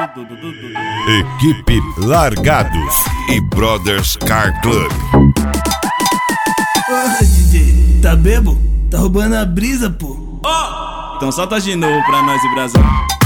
Equipe Largados e Brothers Car Club. Porra, DJ, tá bebo? Tá roubando a brisa, pô. Então solta de novo pra nós e Brasil.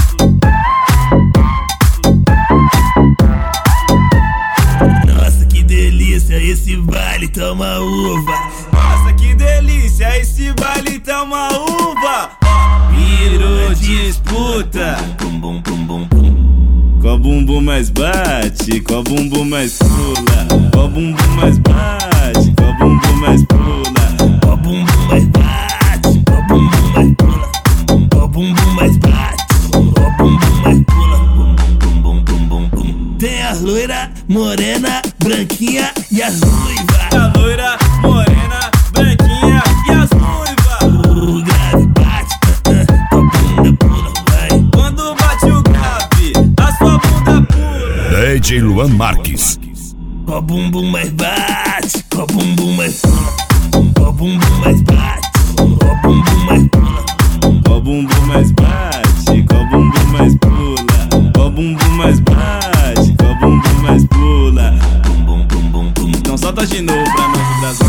Nossa, que delícia, esse baile toma uva. Nossa, que delícia, esse baile tá uma uva. Virou disputa. Bum, bum, bum, bum, bum. Qual bumbum mais bate, qual bumbum mais pula. Qual bumbum mais bate, qual bumbum mais pula. Qual bumbum mais bate, qual bumbum mais pula. Qual bumbum mais bate, qual bumbum mais pula. Bum, bum, bum, bum, bum. Tem a loira, morena, branquinha e as ruivas. A loira, morena, branquinha e as ruivas. O grave bate, tua bunda pula, vai. Quando bate o grave, a sua bunda pula. DJ Luan Marques. Qual bumbum mais bate, qual bumbum mais pula. Qual bumbum mais bate, qual bumbum mais pula. Qual bumbum mais bate, qual bumbum mais pula. Qual bumbum mais bate, qual bumbum mais pula. Bum, bum, bum, bum, bum. Então solta de novo pra nós e Brasil.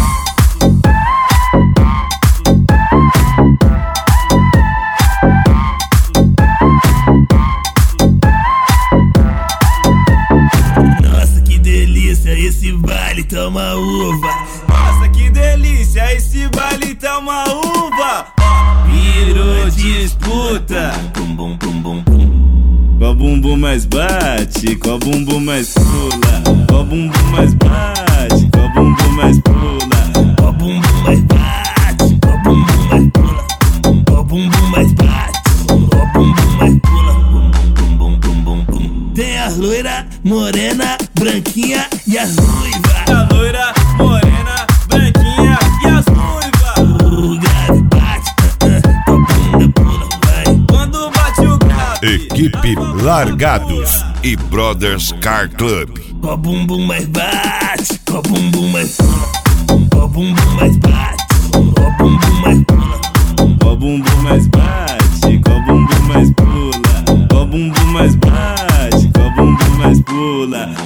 Nossa, que delícia, esse baile toma uva. Nossa, que delícia, esse baile tá uma uva. Virou disputa. Bum, bum, bum, bum, bum. Qual bumbum mais bate, qual bumbum mais pula. Qual bumbum mais bate, qual bumbum mais pula. Qual bumbum mais bate, qual bumbum mais pula. Qual bumbum mais bate, qual bumbum mais pula. Bum, bum, bum, bum, bum. Tem a loira, morena, branquinha e as ruivas. A loira, morena, branquinha e as ruivas. O grave bate, tua bunda pula, vai. Quando bate o grave, Equipe Largados e Brothers Car Club. Qual bumbum mais bate, qual bumbum mais pula. Qual bumbum mais bate, qual bumbum mais pula. qual bumbum mais bate, qual bumbum mais pula. Qual bumbum mais bate, qual bumbum mais pula.